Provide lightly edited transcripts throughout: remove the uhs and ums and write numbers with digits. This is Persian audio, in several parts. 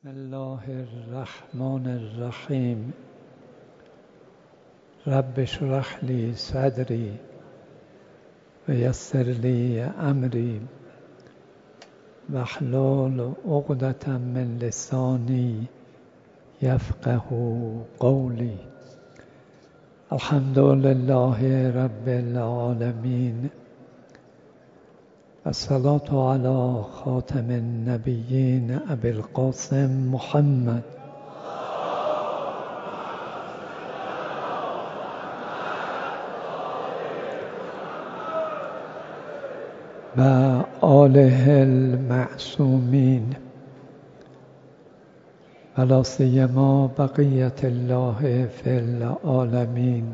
بسم الله الرحمن الرحیم. رب اشرح لی صدری و یسر لی امری واحلل عقدة من لسانی یفقه قولی. الحمد لله رب العالمین الصلاة علی خاتم النبیین ابی القاسم محمد و آله المعصومین و لا سیما بقیة الله فی العالمین.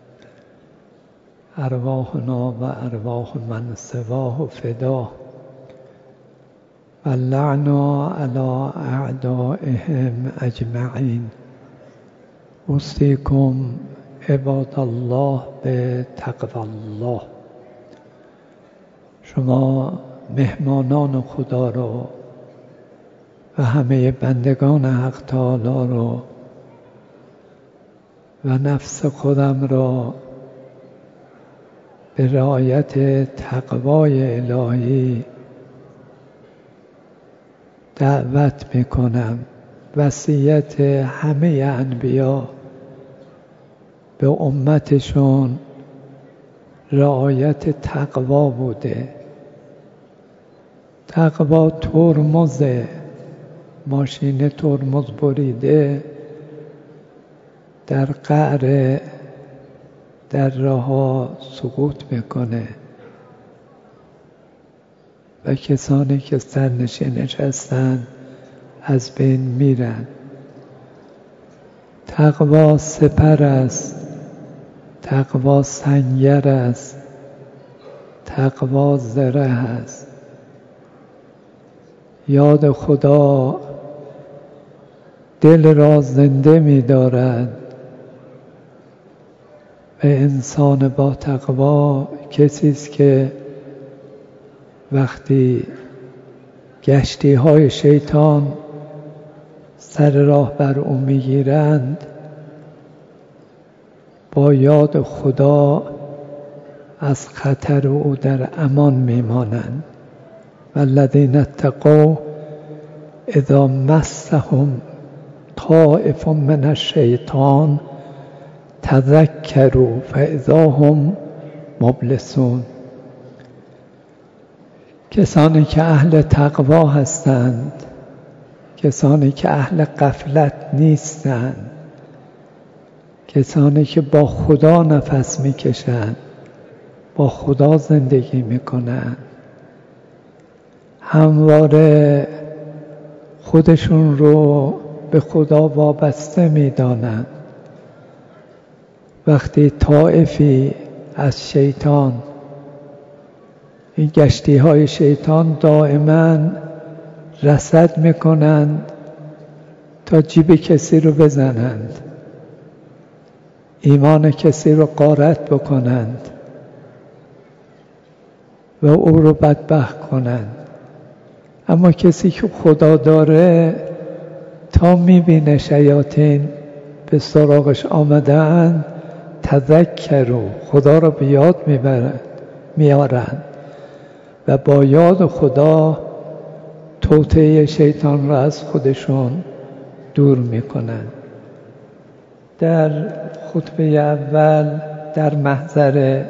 ارواحنا و ارواح من سواه فداه و لعنا علی اعدائهم اجمعین. اوصیکم عباد الله به تقوی الله. شما مهمانان خدا رو و همه بندگان حق تعالی رو و نفس خودم را به رعایت تقوای الهی دعوت میکنم. وصیت همه انبیا به امتشون رعایت تقوا بوده. تقوا ترمزه، ماشین ترمز بریده در قعر در راه سقوط میکنه و کسانی که سرنشینش هستند از بین میرن. تقوا سپر است، تقوا سنگر است، تقوا زره است. یاد خدا دل را زنده می‌دارد و انسان با تقوا کسی است که وقتی گشتی‌های شیطان سر راه بر او می‌گیرند با یاد خدا از خطر او در امان میمانند. والذین اتقوا اذا مسهم طائف من الشیطان تذکروا فاذا هم مبلسون. کسانی که اهل تقوا هستند، کسانی که اهل غفلت نیستند، کسانی که با خدا نفس میکشند، با خدا زندگی میکنند، همواره خودشون رو به خدا وابسته میدانند. وقتی طائفی از شیطان، این گشتی های شیطان دائما رصد میکنند تا جیب کسی رو بزنند، ایمان کسی رو غارت بکنند و او رو بدبخت کنند. اما کسی که خدا داره تا میبینه شیاطین به سراغش آمدن تذکروا، خدا رو به یاد میارند و با یاد خدا توطئه شیطان را از خودشون دور میکنند. در خطبه اول در محضر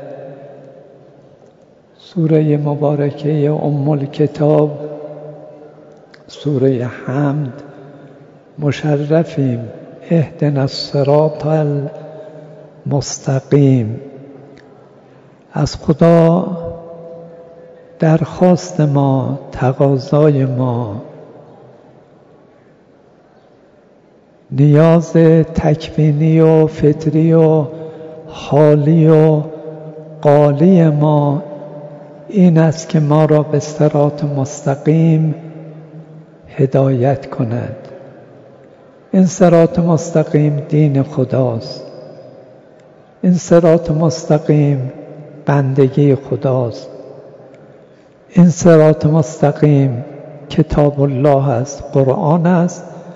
سوره مبارکه ام الکتاب سوره حمد مشرفیم. اهدنا الصراط المستقیم. از خدا درخواست ما، تقاضای ما، نیاز تکوینی و فطری و حالی و قالی ما این است که ما را به صراط مستقیم هدایت کند. این صراط مستقیم دین خداست. این صراط مستقیم بندگی خداست. این صراط مستقیم کتاب الله است، قرآن است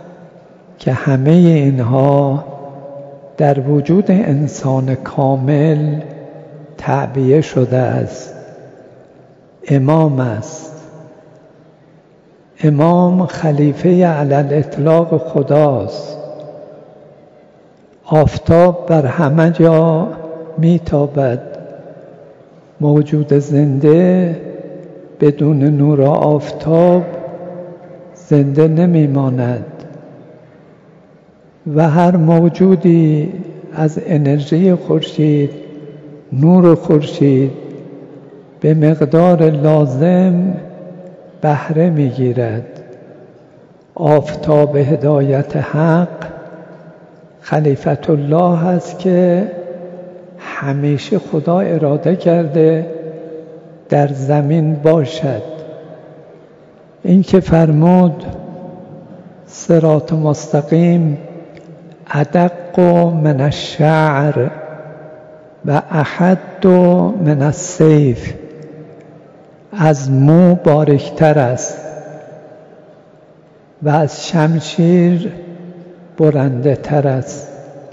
که همه اینها در وجود انسان کامل تعبیه شده است. امام است. امام خلیفه علی الاطلاق خداست. آفتاب بر همه جا میتابد. موجود زنده بدون نور آفتاب زنده نمیماند و هر موجودی از انرژی خورشید، نور خورشید به مقدار لازم بهره میگیرد. آفتاب هدایت حق خلیفت الله است که همیشه خدا اراده کرده در زمین باشد. این که فرمود صراط مستقیم ادق من الشعر و احد من السیف، از مو باریکتر است و از شمشیر برنده تر است.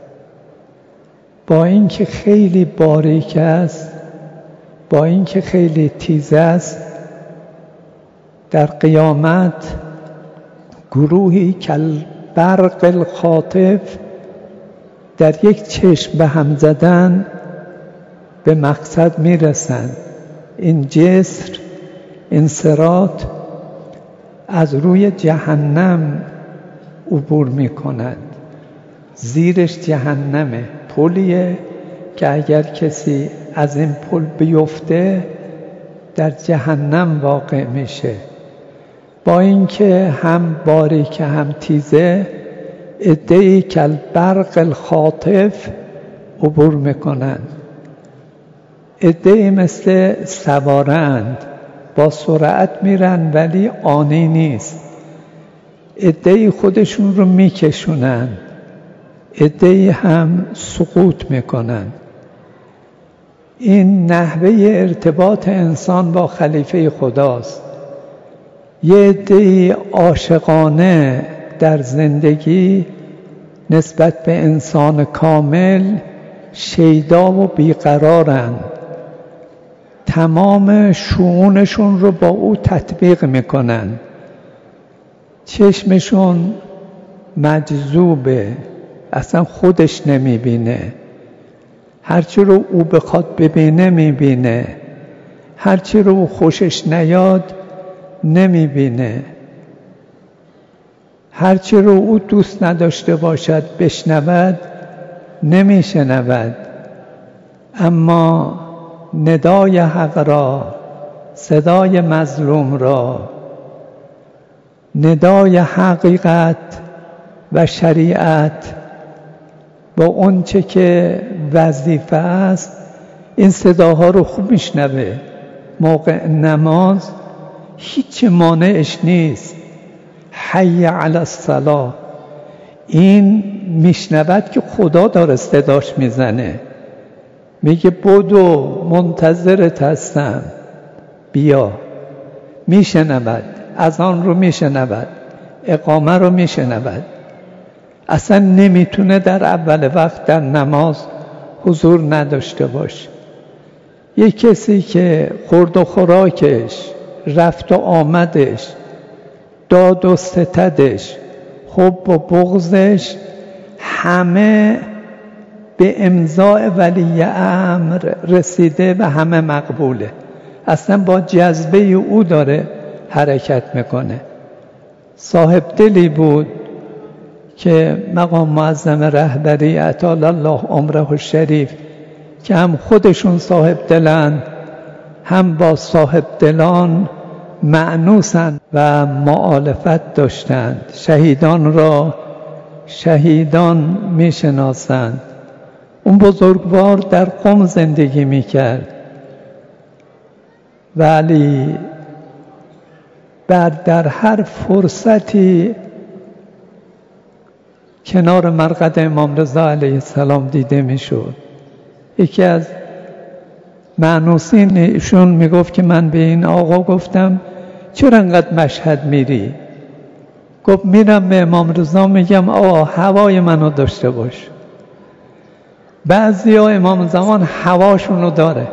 با اینکه خیلی باریک است، با اینکه خیلی تیز است، در قیامت گروهی کالبرق الخاطف در یک چشم به هم زدن به مقصد میرسند. این جسر، این صراط از روی جهنم عبور میکند. زیرش جهنمه، پلیه که اگر کسی از این پل بیفته در جهنم واقع میشه. با اینکه هم باریک هم تیزه، عده‌ای کالبرق الخاطف عبور میکنند. عده‌ای مثل سوارند، با سرعت میرن ولی آنی نیست. عده‌ای خودشون رو میکشونن، عده‌ای هم سقوط میکنن. این نحوه ارتباط انسان با خلیفه خداست. یه عده‌ای عاشقانه در زندگی نسبت به انسان کامل شیدا و بیقرارند. تمام شؤونشون رو با او تطبیق میکنن. چشمشون مجذوبه، اصلا خودش نمیبینه. هرچی رو او بخواد ببینه میبینه، هرچی رو خوشش نیاد نمیبینه، هرچی رو او دوست نداشته باشد بشنود نمیشنود. اما ندای حق را، صدای مظلوم را، ندای حقیقت و شریعت با اون چه که وظیفه است، این صداها رو خوب میشنوه. موقع نماز هیچ مانعش نیست. حی علی الصلاة، این میشنود که خدا داره صداش میزنه، میگه بدو منتظرت هستم بیا. میشنود، اذان رو میشنود، اقامه رو میشنود. اصلا نمیتونه در اول وقت در نماز حضور نداشته باشه. یک کسی که خورد و خوراکش، رفت و آمدش، داد و ستدش، حب و بغضش همه به امضاء ولی امر رسیده و همه مقبوله. اصلا با جذبه او داره حرکت میکنه. صاحب دلی بود که مقام معظم رهبری اطال الله عمره الشریف که هم خودشون صاحب دلند هم با صاحب دلان مأنوسند و مؤالفت داشتند. شهیدان را شهیدان میشناسند. اون بزرگوار در قم زندگی میکرد ولی بعد در هر فرصتی کنار مرقد امام رضا علیه السلام دیده میشد. یکی از مأنوسین ایشون میگفت که من به این آقا گفتم چرا انقدر مشهد میری؟ گفت میرم به امام رضا میگم آقا هوای منو داشته باش. بعضی ها امام زمان هواشونو داره.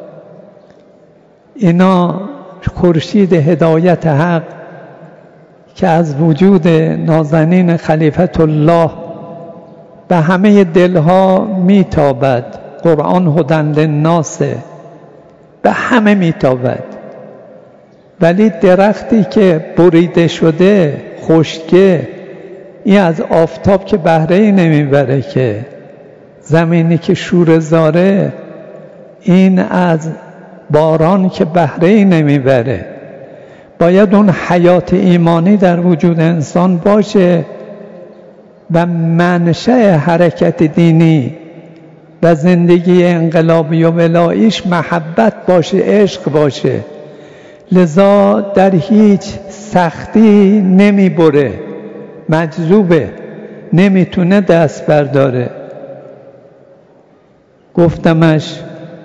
اینا خورشید هدایت حق که از وجود نازنین خلیفت الله به همه دلها میتابد. قرآن هدی للناس، به همه میتابد. ولی درختی که بریده شده خشکه، این از آفتاب که بهره ای نمیبره، که زمینی که شوره زاره این از باران که بهره ای نمیبره. باید اون حیات ایمانی در وجود انسان باشه و منشأ حرکت دینی و زندگی انقلابی و ولاییش محبت باشه، عشق باشه. لذا در هیچ سختی نمیبره، مجذوبه، نمیتونه دست برداره. گفتمش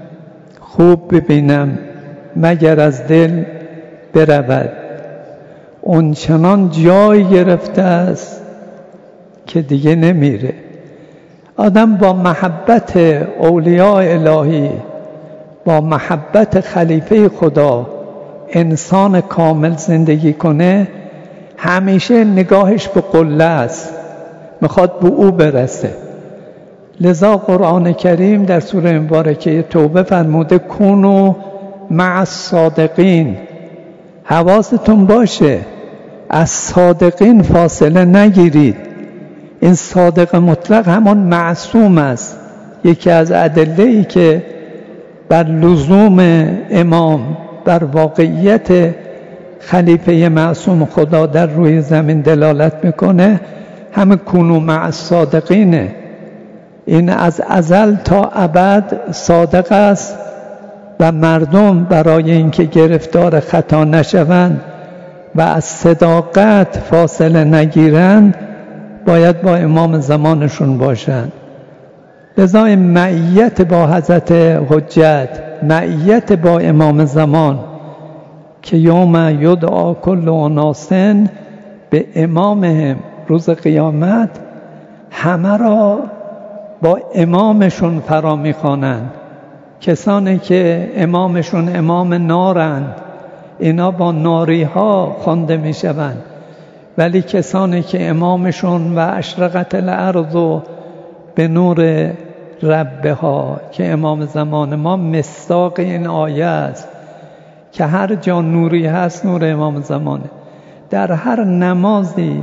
خوب ببینم مگر از دل برود، اون چنان جای گرفته است که دیگه نمیره. آدم با محبت اولیاء الهی، با محبت خلیفه خدا، انسان کامل زندگی کنه، همیشه نگاهش به قله است، میخواد به او برسه. لذا قرآن کریم در سوره مبارکه توبه فرموده کونوا مع الصادقین. حواستون باشه از صادقین فاصله نگیرید. این صادق مطلق همان معصوم است. یکی از ادله‌ای که بر لزوم امام، بر واقعیت خلیفه معصوم خدا در روی زمین دلالت میکنه، همه کونوا مع الصادقینه. این از ازل تا ابد صادق است و مردم برای اینکه گرفتار خطا نشوند و از صداقت فاصله نگیرند باید با امام زمانشون باشند. لذا معیت با حضرت حجت، معیت با امام زمان که یوم یدعا کل اناس به امامهم، روز قیامت همه را با امامشون فرا میخوانند. کسانی که امامشون امام نارند اینا با ناری ها خوانده میشوند، ولی کسانی که امامشون و اشرقت الارض به نور ربها، که امام زمان ما مصداق این آیه است که هر جا نوری هست نور امام زمانه. در هر نمازی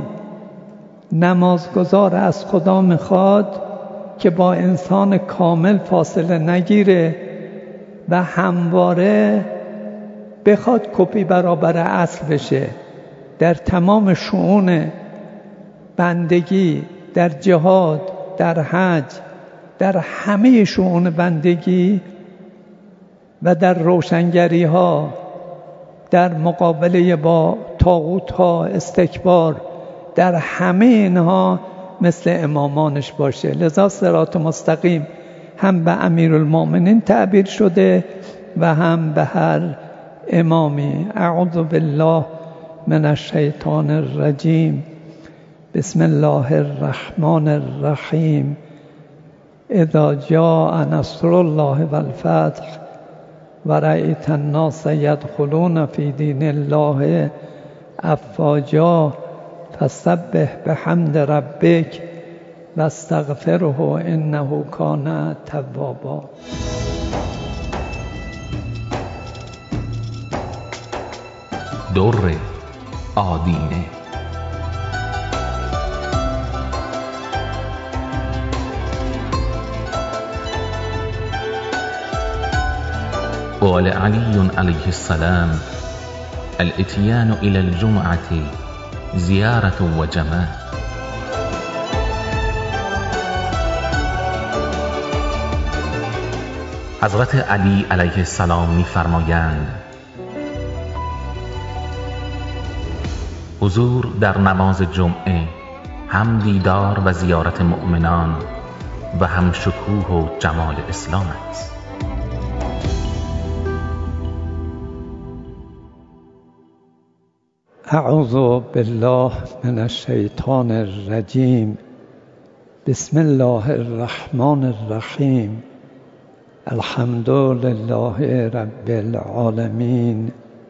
نمازگزار از خدا میخواد که با انسان کامل فاصله نگیره و همواره بخواد کپی برابر اصل بشه. در تمام شؤون بندگی، در جهاد، در حج، در همه شؤون بندگی و در روشنگری ها، در مقابله با طاغوت ها، استکبار، در همه اینها مثل امامانش باشه. لذا صراط مستقیم هم به امیرالمؤمنین تعبیر شده و هم به هر امامی. اعوذ بالله من الشیطان الرجیم. بسم الله الرحمن الرحیم. اذا جاء نصر الله والفتح ورأیت الناس یدخلون فی دین الله افواجا فسبح بحمد ربک واستغفره انه کان توابا. در آدینه. قال علي عليه السلام الاتيان إلى الجمعة زيارة و جماع. حضرت علی علیه السلام می‌فرمایند حضور در نماز جمعه هم دیدار و زیارت مؤمنان و هم شکوه و جمال اسلام است. اعوذ بالله من الشیطان الرجیم. بسم الله الرحمن الرحیم. الحمد لله رب العالمین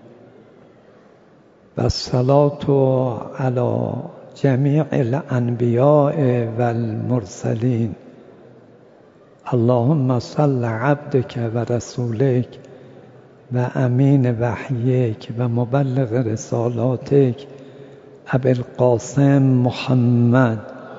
و الصلاة علی جمیع الانبیاء و المرسلین. اللهم صل عبدك و رسولك و امین وحیک و مبلغ رسالاتک ابی القاسم محمد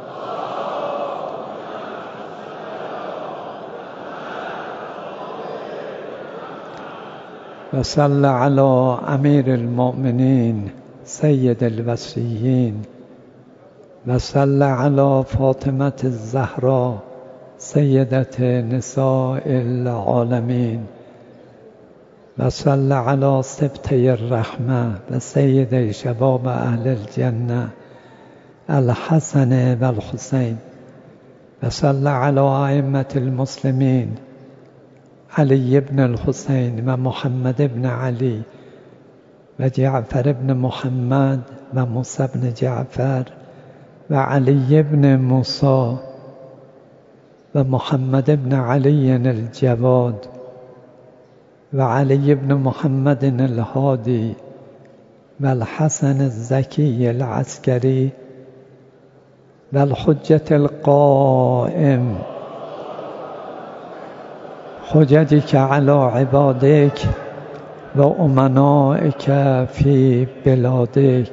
و صل علی امیر المؤمنین سید الوصیین و صل علی فاطمة الزهرا سیدة نساء العالمین و صل علی سبطی الرحمة و سید شباب اهل الجنة الحسن و الحسین و صل علی ائمة المسلمین علی بن الحسین و محمد بن علی و جعفر بن محمد و موسی بن جعفر و علی بن موسی و محمد بن علی الجواد و علی بن محمد الهادی و الحسن الزکی العسکری و الحجة القائم حججك على عبادك و امنائك في بلادك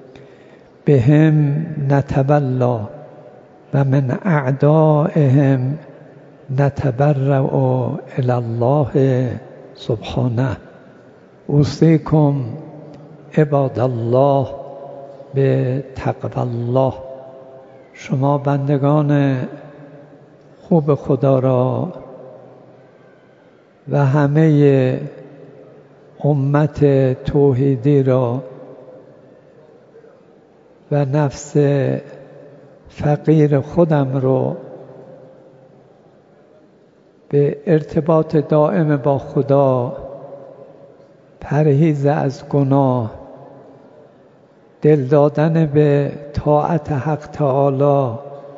بهم نتبلا و من اعدائهم نتبرأ الى الله سبحانه. اوصیکم عباد الله به تقوی الله. شما بندگان خوب خدا را و همه امت توحیدی را و نفس فقیر خودم رو به ارتباط دائم با خدا، پرهیز از گناه، دل دادن به طاعت حق تعالی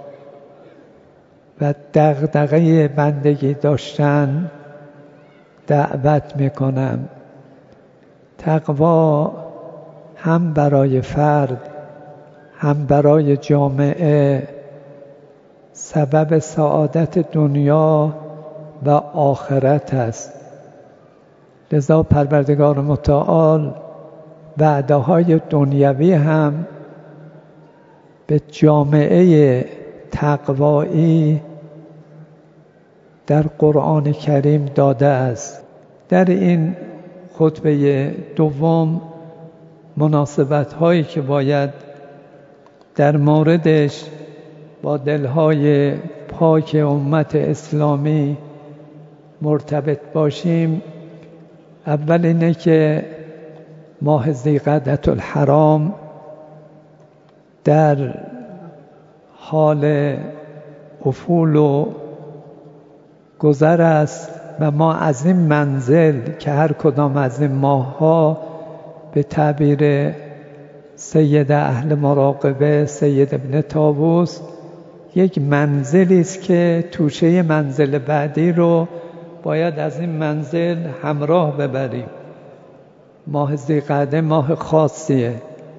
و دغدغه بندگی داشتن دعوت میکنم. تقوا هم برای فرد هم برای جامعه سبب سعادت دنیا و آخرت است. لذا پروردگار متعال وعده‌های دنیوی هم به جامعه تقوایی در قرآن کریم داده است. در این خطبه دوم مناسبت هایی که باید در موردش با دلهای پاک امت اسلامی مرتبط باشیم، اول اینه که ماه ذی‌قعدة الحرام در حال افول و گذر است و ما از این منزل که هر کدام از این ماه‌ها به تعبیر سید اهل مراقبه سید ابن طاووس یک منزلی است که توشه منزل بعدی رو باید از این منزل همراه ببریم. ماه ذی‌قعده ماه خاصیه.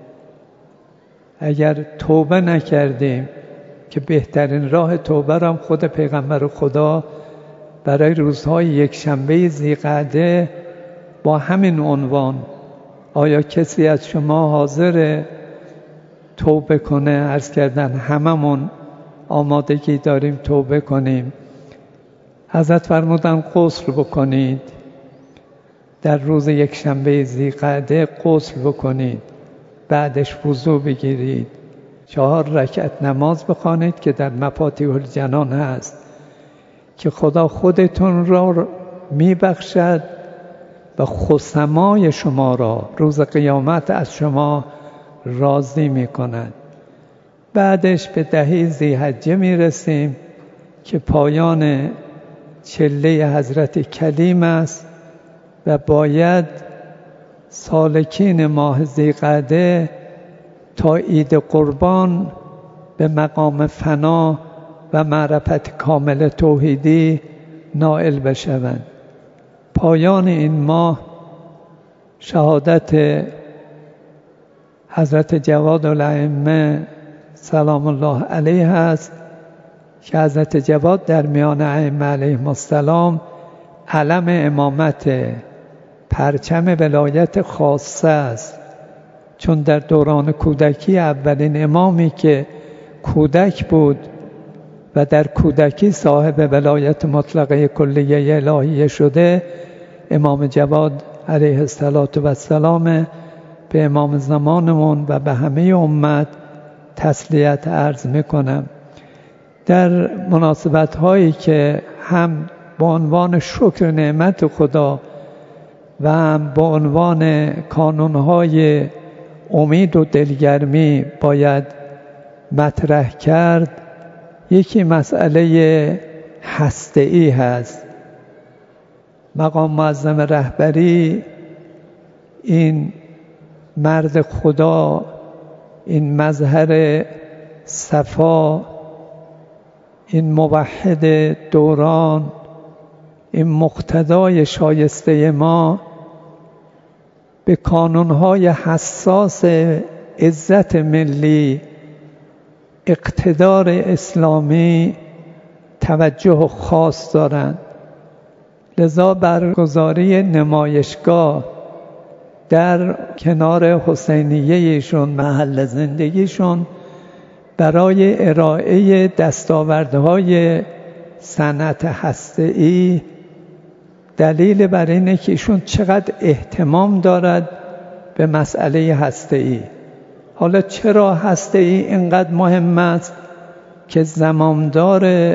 اگر توبه نکردیم، که بهترین راه توبه را خود پیغمبر خدا برای روزهای یک شنبه ذی‌قعده با همین عنوان، آیا کسی از شما حاضر توبه کنه؟ عرض کردن هممون آمادگی داریم توبه کنیم. حضرت فرمودن غسل بکنید، در روز یک شنبه ذی‌قعده غسل بکنید، بعدش وضو بگیرید، 4 رکعت نماز بخوانید که در مفاتیح الجنان هست که خدا خودتون را میبخشد و خصمای شما را روز قیامت از شما راضی میکند. بعدش به 10 ذی‌حجه میرسیم که پایان چله حضرت کلیم است و باید سالکین ماه ذی‌قعده تا عید قربان به مقام فنا و معرفت کامل توحیدی نائل بشوند. پایان این ماه شهادت حضرت جواد الائمه سلام الله علیه است که حضرت جواد در میان ائمه علیهم السلام علم امامت، پرچم ولایت خاصه است، چون در دوران کودکی اولین امامی که کودک بود و در کودکی صاحب ولایت مطلقه کلیه الهیه شده امام جواد علیه السلام. به امام زمانمون و به همه امت تسلیت عرض میکنم. در مناسبت هایی که هم به عنوان شکر نعمت خدا و هم به عنوان کانونهای امید و دلگرمی باید مطرح کرد، یکی مسئله هسته‌ای هست. مقام معظم رهبری این مرد خدا، این مظهر صفا، این موحد دوران، این مقتدای شایسته ما به کانونهای حساس عزت ملی، اقتدار اسلامی توجه خاص دارند. لذا برگزاری نمایشگاه در کنار حسینیه ایشون، محل زندگیشون، برای ارائه دستاوردهای صنعت هسته‌ای دلیل بر اینه که ایشون چقدر اهتمام دارد به مسئله هسته‌ای. حالا چرا هسته‌ای اینقدر مهم است که زمامدار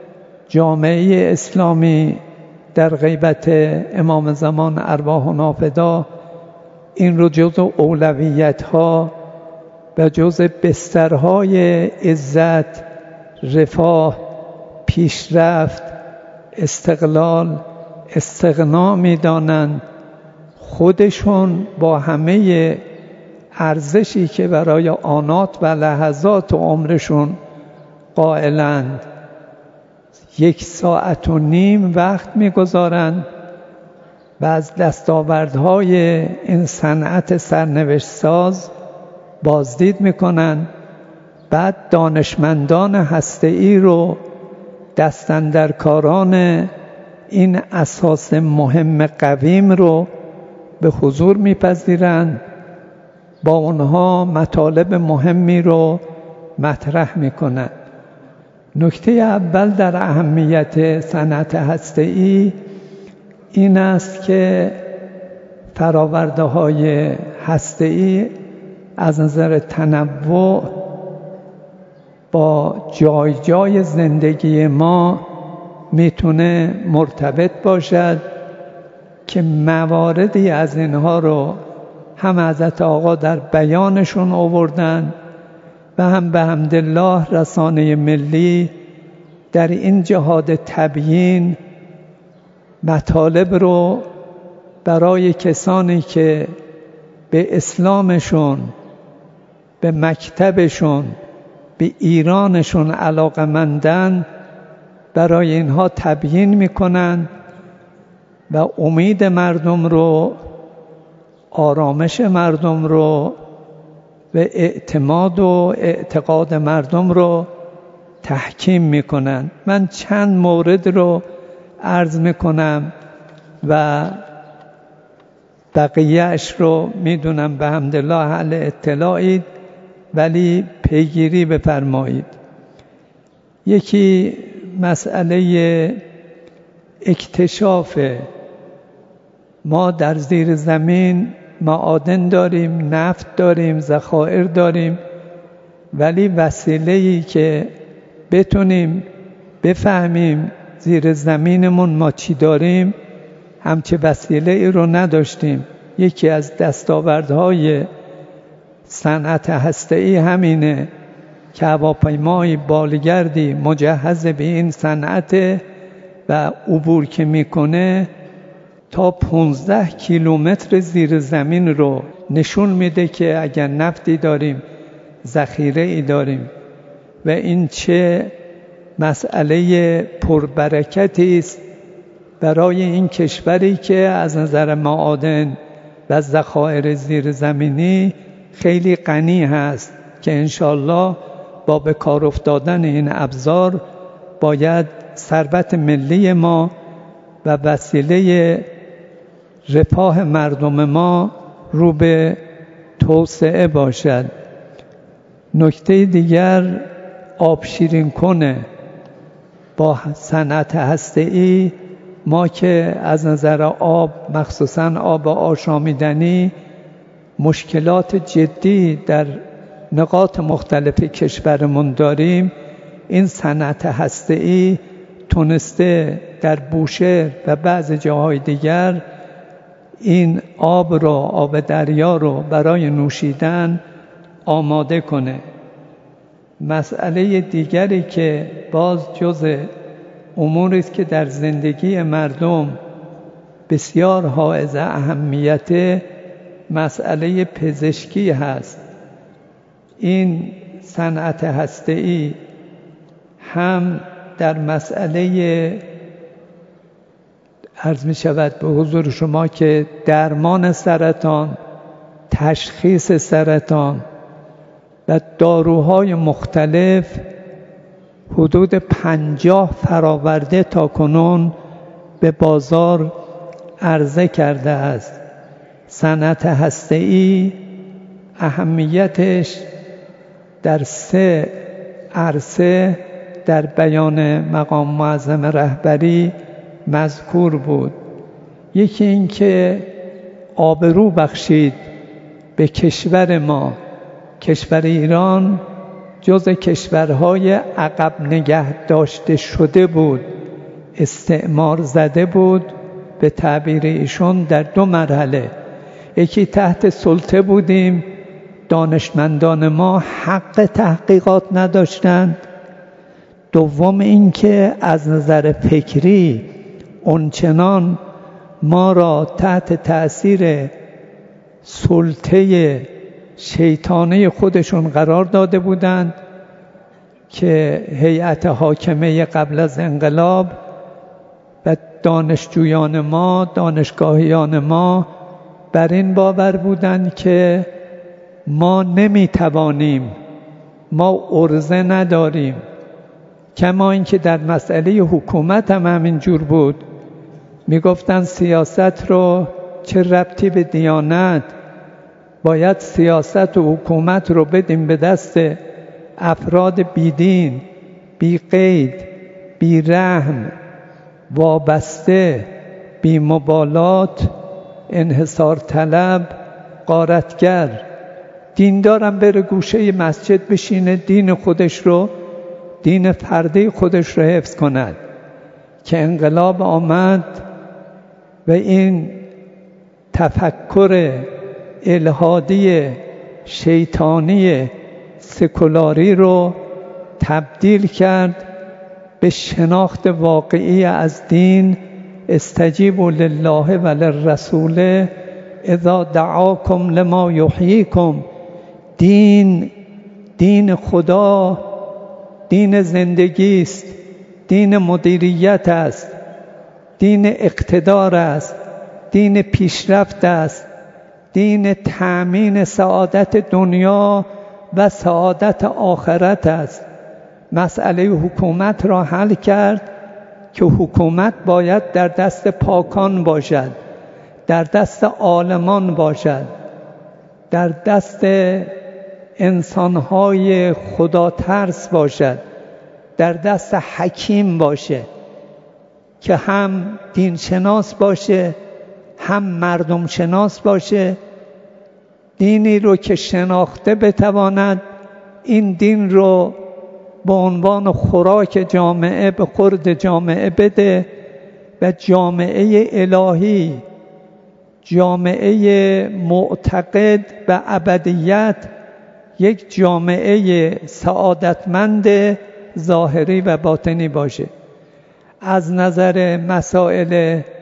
جامعه اسلامی در غیبت امام زمان ارواحنا فدا این رو جزو اولویت‌ها و جزو بسترهای عزت، رفاه، پیشرفت، استقلال، استغنا می‌دانند. خودشون با همه ارزشی که برای آنات و لحظات عمرشون قائلند 1.5 ساعت وقت می‌گذارند و از دستاوردهای این صنعت سرنوشت ساز بازدید میکنن. بعد دانشمندان هسته‌ای رو، دستاندرکاران این اساس مهم قویم رو به حضور میپذیرند، با اونها مطالب مهمی رو مطرح میکنند. نکته اول در اهمیت صنعت هسته‌ای این است که فرآورده‌های هسته‌ای از نظر تنوع با جای جای زندگی ما میتونه مرتبط باشد که مواردی از اینها رو هم حضرت آقا در بیانشون آوردن و هم به حمدالله رسانه ملی در این جهاد تبیین مطالب رو برای کسانی که به اسلامشون، به مکتبشون، به ایرانشون علاقه‌مندن، برای اینها تبیین میکنن و امید مردم رو، آرامش مردم رو و اعتماد و اعتقاد مردم رو تحکیم میکنن. من چند مورد رو عرض میکنم و بقیه‌اش رو میدونم به حمدالله اهل اطلاعید، ولی پیگیری بفرمایید. یکی مسئله اکتشاف. ما در زیر زمین معادن داریم، نفت داریم، ذخایر داریم، ولی وسیله‌ای که بتونیم بفهمیم زیر زمینمون ما چی داریم همچه وسیله‌ای رو نداشتیم. یکی از دستاوردهای صنعت هسته‌ای همینه که هواپیمای بالگردی مجهز به این صنعت و عبور که میکنه تا 15 کیلومتر زیر زمین رو نشون میده که اگر نفتی داریم، ذخیره ای داریم و این چه مسئله پربرکتی است برای این کشوری که از نظر معادن و ذخایر زیرزمینی خیلی غنی هست که انشالله با به کار افتادن این ابزار باید ثروت ملی ما و وسیله رفاه مردم ما رو به توسعه باشد. نکته دیگر آب شیرین کنه. با صنعت هسته‌ای ما که از نظر آب، مخصوصاً آب آشامیدنی، مشکلات جدی در نقاط مختلف کشورمون داریم، این صنعت هسته‌ای تونسته در بوشهر و بعض جاهای دیگر این آب دریا رو برای نوشیدن آماده کنه. مسئله دیگری که باز جز اموری است که در زندگی مردم بسیار حائز اهمیت، مسئله پزشکی هست. این صنعت هسته‌ای هم در مسئله عرض می شود به حضور شما که درمان سرطان، تشخیص سرطان و داروهای مختلف حدود 50 فراورده تا کنون به بازار عرضه کرده است. صنعت هسته‌ای اهمیتش در 3 عرصه در بیان مقام معظم رهبری مذکور بود. یکی این که آبرو بخشید به کشور ما. کشور ایران جز کشورهای عقب نگه داشته شده بود، استعمار زده بود به تعبیر ایشون در 2 مرحله. یکی تحت سلطه بودیم، دانشمندان ما حق تحقیقات نداشتند. دوم این که از نظر فکری اونچنان ما را تحت تأثیر سلطه شیطانه خودشون قرار داده بودند که هیئت حاکمه قبل از انقلاب و دانشجویان ما، دانشگاهیان ما بر این باور بودند که ما نمیتوانیم، ما عرضه نداریم. کما اینکه در مسئله حکومت هم همین جور بود. میگفتن سیاست رو چه ربطی به دیانت، باید سیاست و حکومت رو بدیم به دست افراد بیدین، بی قید، بی رحم، وابسته، بی مبالات، انحصار طلب، غارتگر. دیندارم بره گوشه مسجد بشینه دین خودش رو، دین فردی خودش رو حفظ کند. که انقلاب آمد و این تفکر الحادی شیطانی سکولاری رو تبدیل کرد به شناخت واقعی از دین. استجیبوا لله و للرسول اذا دعاکم لما یحییکم. دین خدا دین زندگی است، دین مدیریت است، دین اقتدار است، دین پیشرفت است، دین تأمین سعادت دنیا و سعادت آخرت است. مسئله حکومت را حل کرد که حکومت باید در دست پاکان باشد، در دست عالمان باشد، در دست انسانهای خدا ترس باشد، در دست حکیم باشه که هم دین شناس باشه، هم مردم شناس باشه. دینی رو که شناخته بتواند این دین رو به عنوان خوراک جامعه به خورد جامعه بده و جامعه الهی، جامعه معتقد به ابدیت، یک جامعه سعادتمند ظاهری و باطنی باشه. از نظر مسائل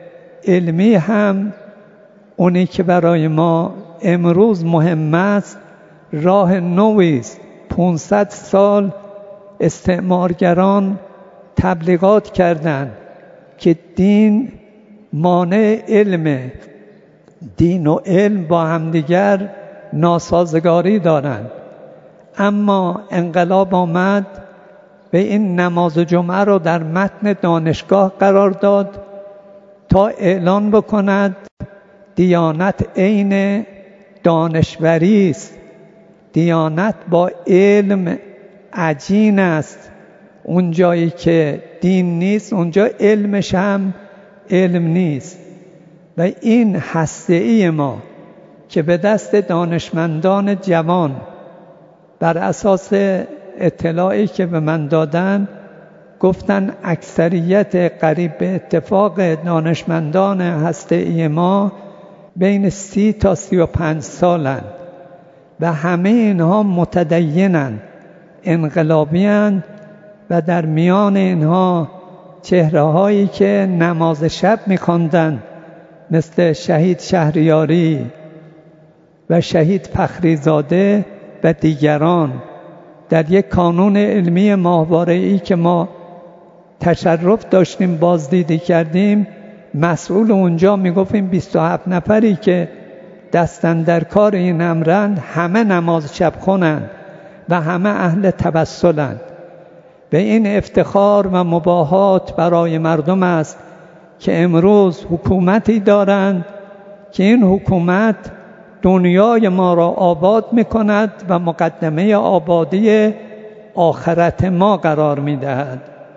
علمی هم اونی که برای ما امروز مهم است راه نوعی است. 500 سال استعمارگران تبلیغات کردند که دین مانع علم، دین و علم با همدیگر ناسازگاری دارند. اما انقلاب آمد و این نماز جمعه رو در متن دانشگاه قرار داد تا اعلان بکند دیانت عین دانشوری است، دیانت با علم عجین است. اون جایی که دین نیست اونجا علمش هم علم نیست. و این هسته‌ای ما که به دست دانشمندان جوان بر اساس اطلاعی که به من دادن گفتن اکثریت قریب به اتفاق دانشمندان هسته‌ای ما بین 30 تا 35 سالند و همه اینها متدینند، انقلابی‌اند و در میان اینها چهره‌هایی که نماز شب می‌خواندند مثل شهید شهریاری و شهید فخریزاده و دیگران در یک کانون علمی ماهواره‌ای که ما تشرف داشتیم بازدیدی کردیم، مسئول اونجا میگفتیم 27 نفری که دستن در کار این امرند همه نماز شب خونند و همه اهل توسلند. و این افتخار و مباهات برای مردم است که امروز حکومتی دارند که این حکومت دنیای ما را آباد می‌کند و مقدمه آبادی آخرت ما قرار می‌دهد.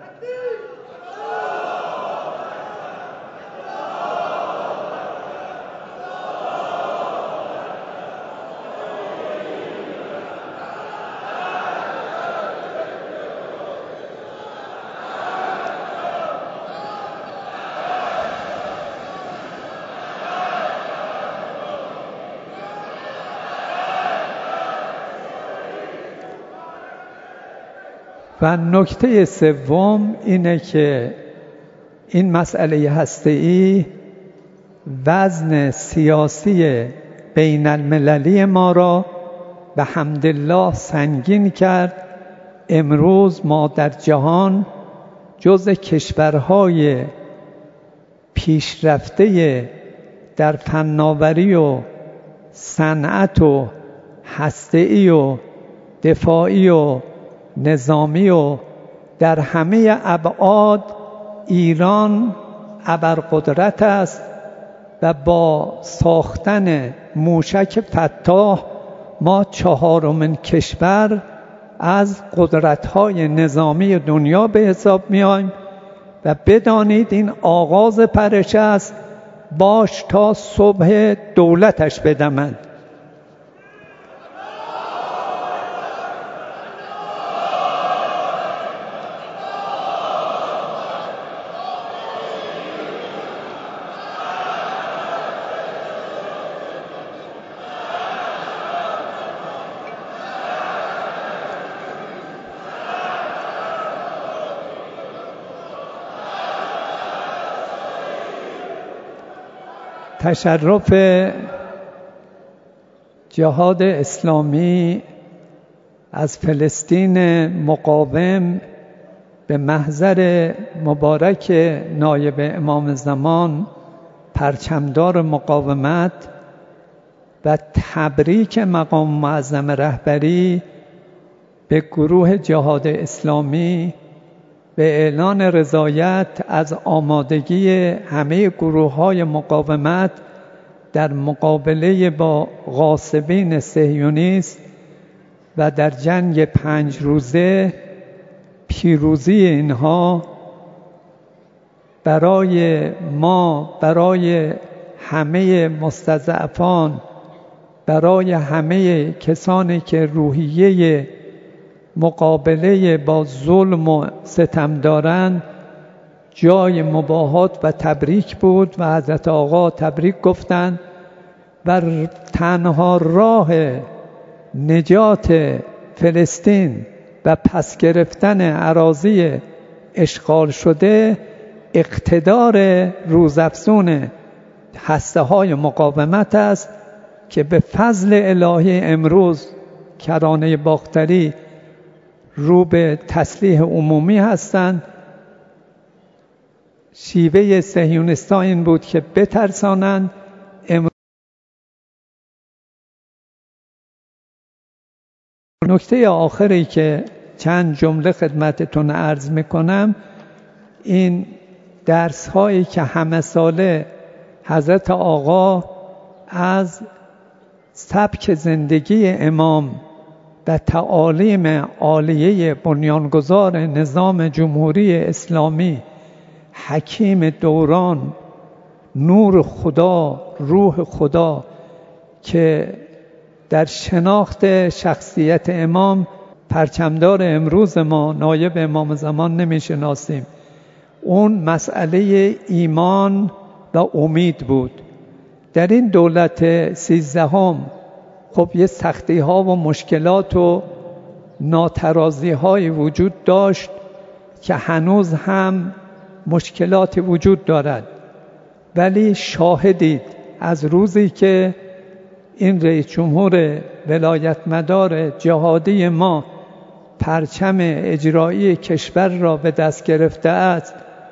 و نکته سوم اینه که این مسئله هسته‌ای وزن سیاسی بین المللی ما را به حمدالله سنگین کرد. امروز ما در جهان جز کشورهای پیشرفته در فناوری و صنعت و هسته‌ای و دفاعی و نظامی و در همه ابعاد ایران ابرقدرت است و با ساختن موشک فتاح ما 4مین کشور از قدرت‌های نظامی دنیا به حساب میایم و بدانید این آغاز پرش است، باش تا صبح دولتش بدمد. تشرف جهاد اسلامی از فلسطین مقاوم به محضر مبارک نایب امام زمان پرچمدار مقاومت و تبریک مقام معظم رهبری به گروه جهاد اسلامی به اعلان رضایت از آمادگی همه گروه‌های مقاومت در مقابله با غاصبین صهیونیست و در جنگ 5 روزه پیروزی اینها برای ما، برای همه مستضعفان، برای همه کسانی که روحیه مقابله با ظلم و ستم دارند جای مباهات و تبریک بود و حضرت آقا تبریک گفتند و تنها راه نجات فلسطین و پس گرفتن اراضی اشغال شده اقتدار روزافزون هسته‌های مقاومت است که به فضل الهی امروز کرانه باختری رو به تسلیح عمومی هستند. شیوه صهیونیست‌ها این بود که بترسانند. نکته آخری که چند جمله خدمتتون عرض میکنم، این درس هایی که همه ساله حضرت آقا از سبک زندگی امام و تعالیم عالیه بنیانگذار نظام جمهوری اسلامی، حکیم دوران، نور خدا، روح خدا، که در شناخت شخصیت امام پرچمدار امروز ما نایب امام زمان نمیشناسیم. اون مسئله ایمان و امید بود. در این دولت 13 خب یه سختی ها و مشکلات و ناترازی های وجود داشت که هنوز هم مشکلاتی وجود دارد، ولی شاهدید از روزی که این رئیس جمهور ولایت مدار جهادی ما پرچم اجرایی کشور را به دست گرفته است،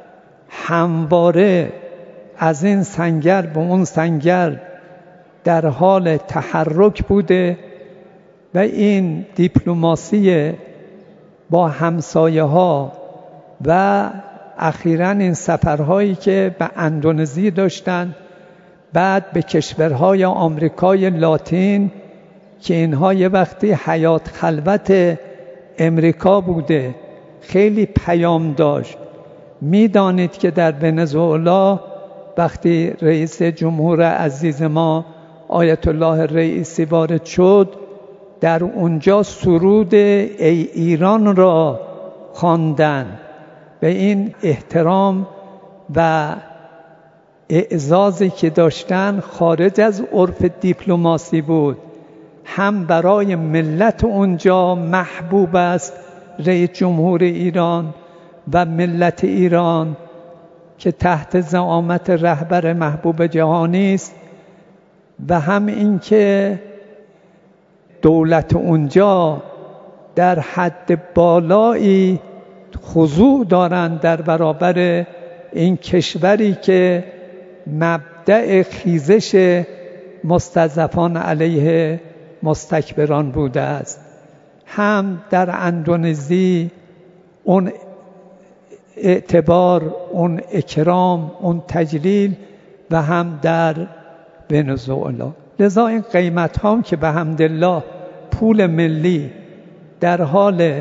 همواره از این سنگر به اون سنگر در حال تحرک بوده و این دیپلماسی با همسایه ها و اخیراً این سفرهایی که به اندونزی داشتند، بعد به کشورهای آمریکای لاتین که اینها یه وقتی حیات خلوت امریکا بوده، خیلی پیام داشت. میدانید که در ونزوئلا وقتی رئیس جمهور عزیز ما آیت الله رئیسی وارد شد، در اونجا سرود ای ایران را خواندند. به این احترام و اعزازی که داشتن خارج از عرف دیپلماسی بود. هم برای ملت اونجا محبوب است رئیس جمهور ایران و ملت ایران که تحت زعامت رهبر محبوب جهانی است، و هم اینکه دولت اونجا در حد بالایی خضوع دارند در برابر این کشوری که مبدأ خیزش مستضعفان علیه مستکبران بوده است. هم در اندونزی اون اعتبار، اون اکرام، اون تجلیل، و هم در ونزوئلا. لذا این قیمت هم که به حمدالله پول ملی در حال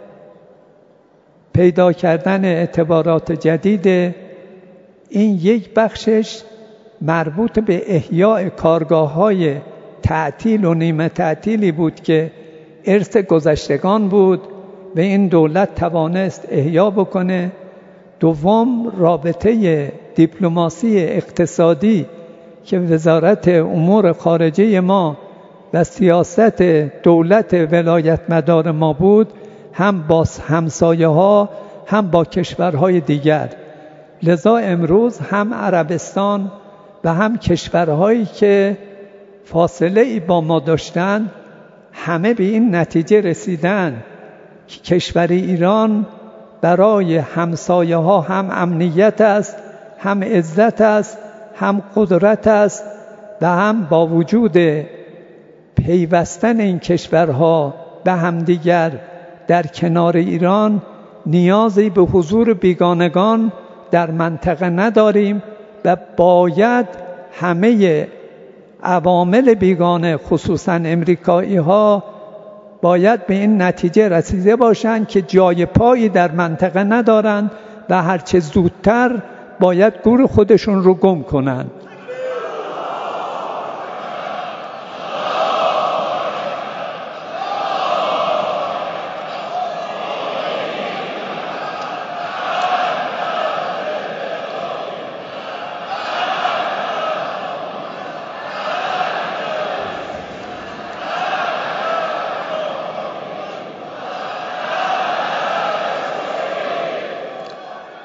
پیدا کردن اعتبارات جدید، این یک بخشش مربوط به احیاء کارگاه‌های تعطیل و نیمه تعطیلی بود که ارث گذشتگان بود و این دولت توانست احیا بکنه. دوم، رابطه دیپلماسی اقتصادی که وزارت امور خارجه ما و سیاست دولت ولایت مدار ما بود، هم با همسایه ها هم با کشورهای دیگر. لذا امروز هم عربستان و هم کشورهایی که فاصله ای با ما داشتن، همه به این نتیجه رسیدن که کشور ایران برای همسایه ها هم امنیت است، هم عزت است، هم قدرت است، و هم با وجود پیوستن این کشورها به همدیگر در کنار ایران نیازی به حضور بیگانگان در منطقه نداریم و باید همه عوامل بیگانه خصوصا امریکایی ها باید به این نتیجه رسیده باشند که جای پایی در منطقه ندارند و هرچه زودتر باید گور خودشون رو گم کنند.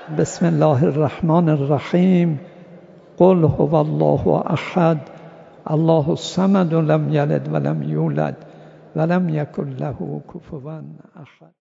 بسم الله الرحمن الرحیم. قل هو الله احد الله الصمد لم یلد ولم یولد ولم یکن له کفوا احد.